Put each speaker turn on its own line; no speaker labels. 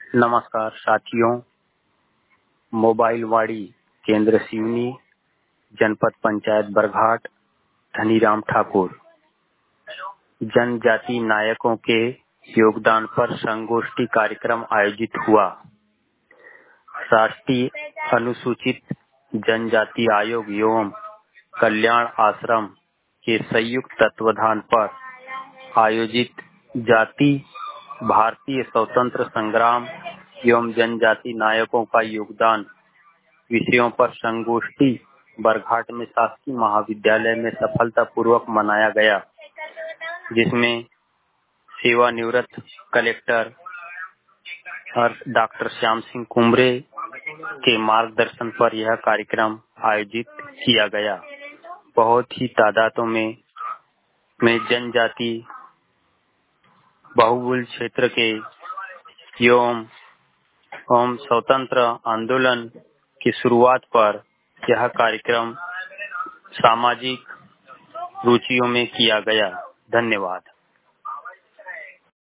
नमस्कार साथियों, मोबाइल वाड़ी केंद्र सिवनी, जनपद पंचायत बरघाट, धनीराम ठाकुर। जनजाति नायकों के योगदान पर संगोष्ठी कार्यक्रम आयोजित हुआ। राष्ट्रीय अनुसूचित जनजाति आयोग एवं कल्याण आश्रम के संयुक्त तत्वावधान पर आयोजित जाति भारतीय स्वतंत्र संग्राम एवं जनजाति नायकों का योगदान विषयों पर संगोष्ठी बरघाट में शासकीय महाविद्यालय में सफलतापूर्वक मनाया गया, जिसमें सेवानिवृत्त कलेक्टर डॉक्टर श्याम सिंह कुमरे के मार्गदर्शन पर यह कार्यक्रम आयोजित किया गया। बहुत ही तादादों में जनजाति बहुबुल क्षेत्र के एवं स्वतंत्र आंदोलन की शुरुआत पर यह कार्यक्रम सामाजिक रुचियों में किया गया। धन्यवाद।